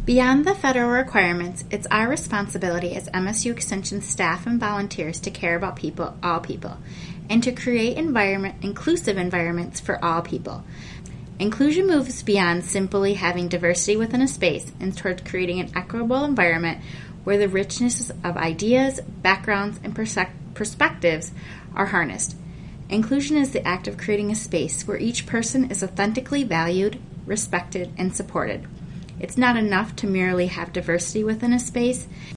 Beyond the federal requirements, it's our responsibility as MSU Extension staff and volunteers to care about people, all people, and to create inclusive environments for all people. Inclusion moves beyond simply having diversity within a space and towards creating an equitable environment where the richness of ideas, backgrounds, and perspectives are harnessed. Inclusion is the act of creating a space where each person is authentically valued, respected, and supported. It's not enough to merely have diversity within a space.